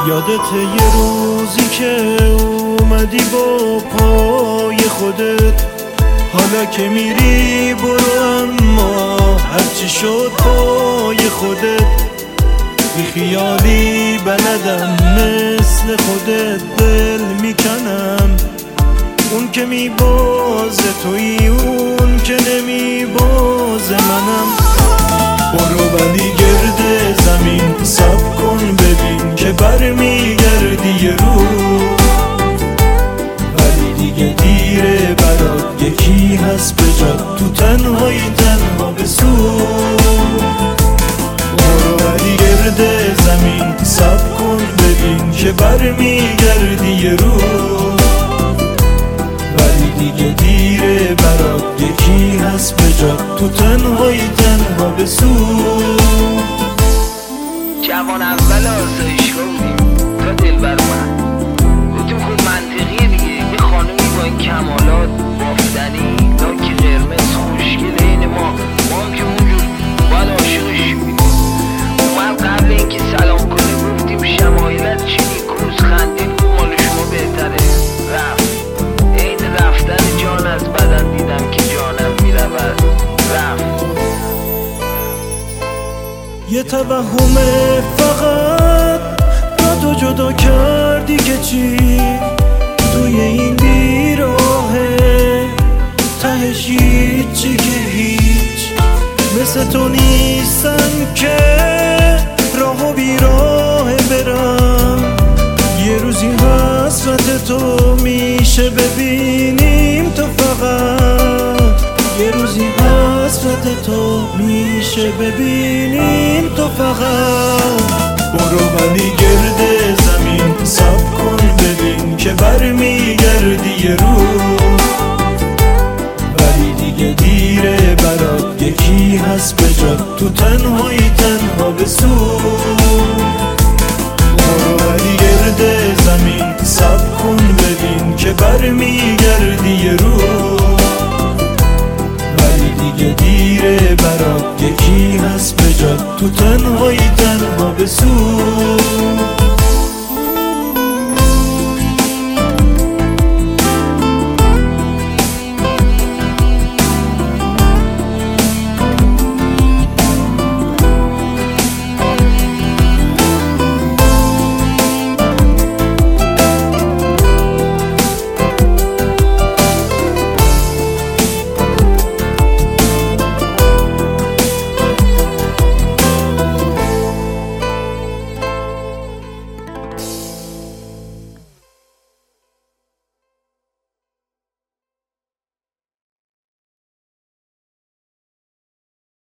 یادت یه روزی که اومدی با پای خودت، حالا که میری برو اما هرچی شد پای خودت. بی خیالی بلدم مثل خودت دل میکنم، اون که میبازه توی اون که نمیبازه منم. برو ولی گرد زمین صبر کن ببین که برمیگردی یه روز، ولی دیگه دیره برات یکی هست به جات تو تنهایی تنها بسوز. برو ولی گرد زمین صبر کن ببین که برمیگردی یه روز، ولی دیگه دیره برات یکی هست به جات تو تنهایی تنها بسوز. جوان اول آسایشگاه بودیم تا دل بر من گفتیم خود منطقیه دیگه، یه خانومی با این کمالات بافتنی، لاک قرمز خوشگل این ما هم که اونجور باید عاشقش شدیم. اومد قبل اینکه سلام کنه گفتیم شمایلت چی نیکوز، خندید مال شما بهتره. رفت عین رفتن جان از بدن دیدم که جانم میرود. رفت یه توهمه فقط با تو جدا کردی که چی توی این بیراهه، تهش هیچی که هیچ مثل تو نیستم که راه و بیراه برم. یه روزی حسرت تو میشه ببینیم تو فقط، یه روزی حسرت تو میشه ببینیم تو فقط. برو ولی گرد زمین صبر کن ببین که برمیگردی یه روز، ولی دیگه دیره برات یکی هست به جات تو تنهایی تنها بسوز. برو ولی گرد زمین صبر کن ببین که برمیگردی یه روز، ولی دیگه دیره برات یکی هست به جات تو تنهایی تنها بسوز.